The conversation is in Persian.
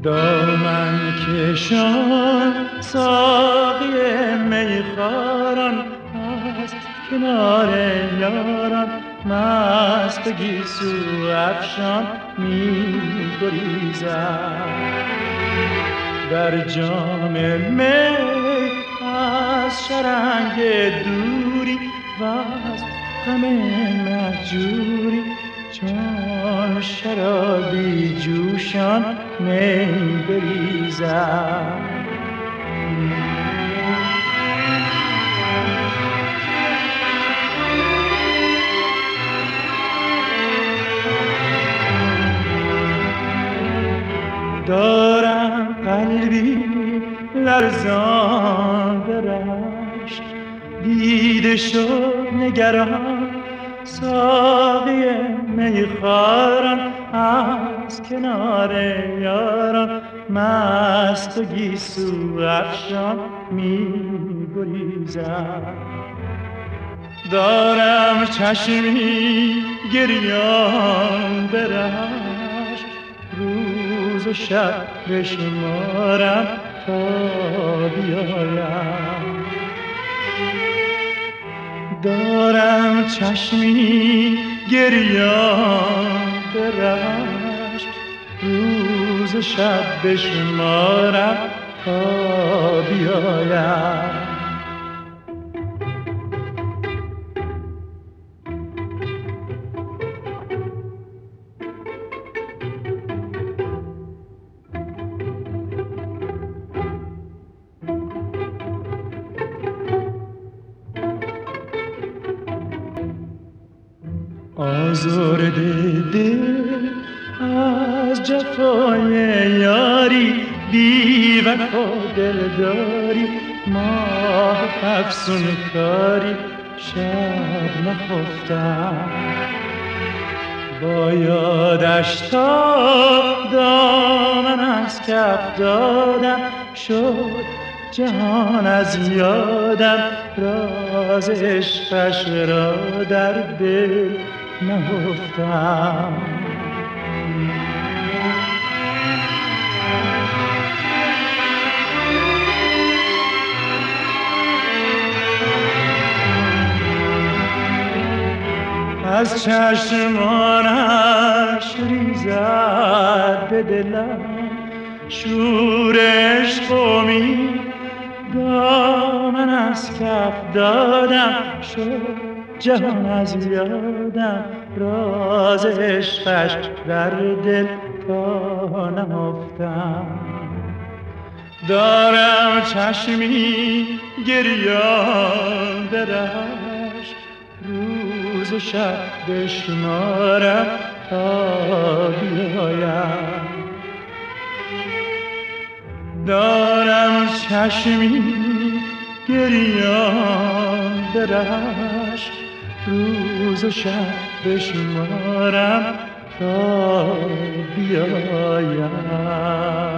دامن کشان ساقی میخواران از کنار یاران مست و گیسو افشان می گریزد. در جام می از شرنگ دوری و از غم مهجوری چون شرابی جوشان می بریزد. دارم قلبی لرزان به رشک، دیده شد نگران ساقی میخواران از کنار یاران مست و گیسو افشان می گریزد. دارم چشمی گریان به رشک، روز و شب بشمارم تا بیایم. دارم چشمی گریان به رشک، روز و شب بشمارم تا بیایم. آزرده دل از جفای یاری، بی وفا دلداری، ماه افسون کاری، شب نخفتم. با یادش تا دامن از کف دادم، شد جهان از یادم، راز عشقش را در دل نهفتم. از چشمانش ریزد به دلم شور عشق و امید، دامن از کف دادم، شد جهان از یادم، راز عشقش در دل تا نهفتم. دارم چشمی گریان به رشک، روز و شب بشمارم تا بیایم. دارم چشمی گریان به رشک، روز و شب بشمارم تا بیایم.